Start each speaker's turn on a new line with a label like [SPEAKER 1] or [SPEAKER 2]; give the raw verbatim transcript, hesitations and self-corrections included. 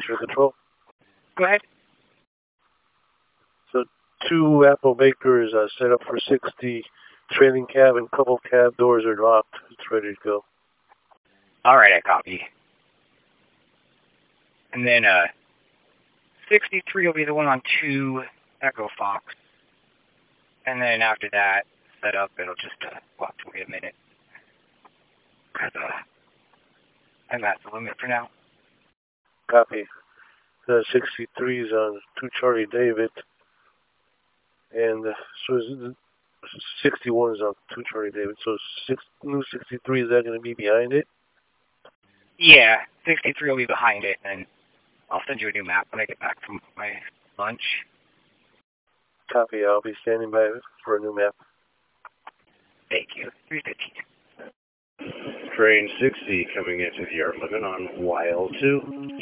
[SPEAKER 1] True control.
[SPEAKER 2] Go ahead.
[SPEAKER 1] So two Apple makers uh, set up for sixty. Trailing cab and couple cab doors are locked. It's ready to go.
[SPEAKER 2] All right, I copy. And then uh, sixty-three will be the one on two Echo Fox. And then after that set up, it'll just uh, walk to me a minute. Cause uh, I'm at the limit for now.
[SPEAKER 1] Copy. The sixty-three is on two Charlie David. And uh, so is sixty-one is on two Charlie David. So six, new sixty-three, is that going to be behind it?
[SPEAKER 2] Yeah, sixty-three will be behind it, and I'll send you a new map when I get back from my lunch.
[SPEAKER 1] Copy. I'll be standing by for a new map.
[SPEAKER 2] Thank you. three fifteen.
[SPEAKER 3] Train sixty coming into the yard limit on Y L two.